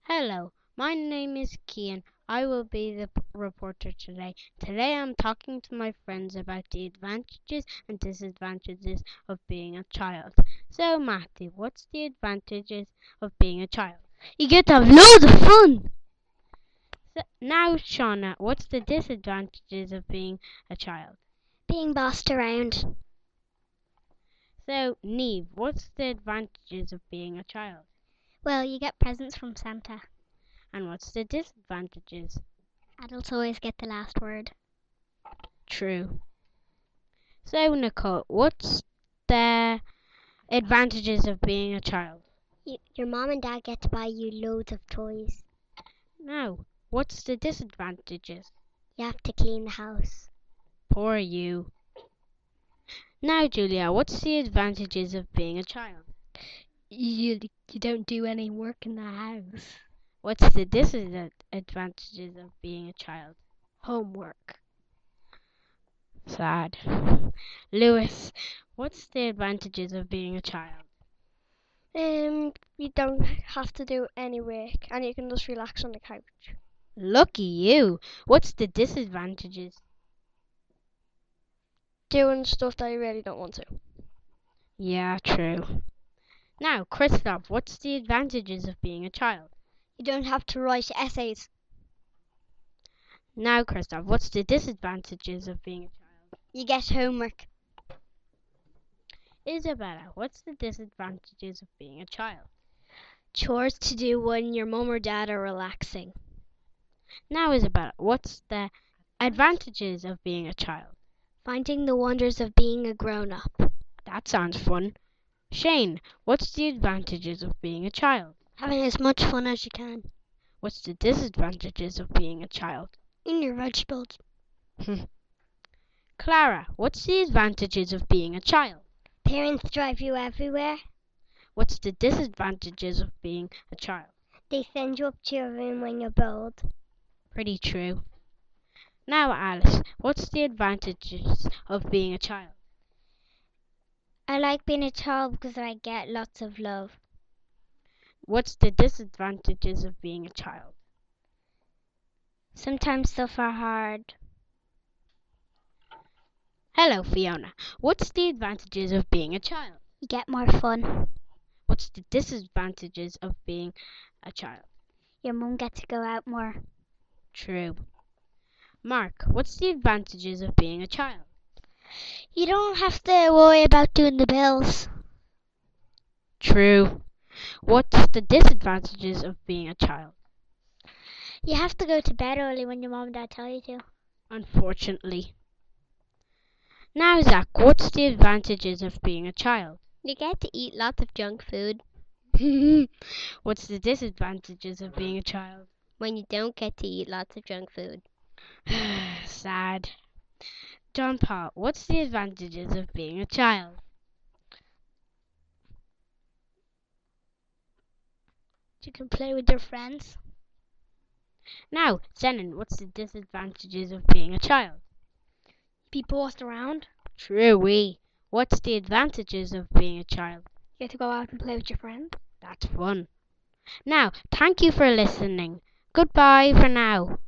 Hello, my name is Kian. I will be the reporter today. Today I'm talking to my friends about the advantages and disadvantages of being a child. So, Matthew, what's the advantages of being a child? You get to have loads of fun. Now, Shauna, what's the disadvantages of being a child? Being bossed around. So, Neve, what's the advantages of being a child? Well, you get presents from Santa. And what's the disadvantages? Adults always get the last word. True. So, Nicole, what's the advantages of being a child? Your mom and dad get to buy you loads of toys. Now, what's the disadvantages? You have to clean the house. Poor you. Now, Julia, what's the advantages of being a child? You don't do any work in the house. What's the disadvantages of being a child? Homework. Sad. Lewis, what's the advantages of being a child? You don't have to do any work and you can just relax on the couch. Lucky you. What's the disadvantages? Doing stuff that you really don't want to. Yeah, true. Now, Christoph, what's the advantages of being a child? You don't have to write essays. Now, Christoph, what's the disadvantages of being a child? You get homework. Isabella, what's the disadvantages of being a child? Chores to do when your mum or dad are relaxing. Now, Isabella, what's the advantages of being a child? Finding the wonders of being a grown-up. That sounds fun. Shane, what's the advantages of being a child? Having as much fun as you can. What's the disadvantages of being a child? Eating your vegetables. Clara, what's the advantages of being a child? Parents drive you everywhere. What's the disadvantages of being a child? They send you up to your room when you're bored. Pretty true. Now, Alice, what's the advantages of being a child? I like being a child because I get lots of love. What's the disadvantages of being a child? Sometimes stuff are hard. Hello, Fiona. What's the advantages of being a child? You get more fun. What's the disadvantages of being a child? Your mum gets to go out more. True. Mark, what's the advantages of being a child? You don't have to worry about doing the bills. True. What's the disadvantages of being a child? You have to go to bed early when your mum and dad tell you to. Unfortunately. Now, Zach, what's the advantages of being a child? You get to eat lots of junk food. What's the disadvantages of being a child? When you don't get to eat lots of junk food. Sad. John Paul, what's the advantages of being a child? You can play with your friends. Now, Zenon, what's the disadvantages of being a child? Be bossed around. True. What's the advantages of being a child? You get to go out and play with your friends. That's fun. Now, thank you for listening. Goodbye for now.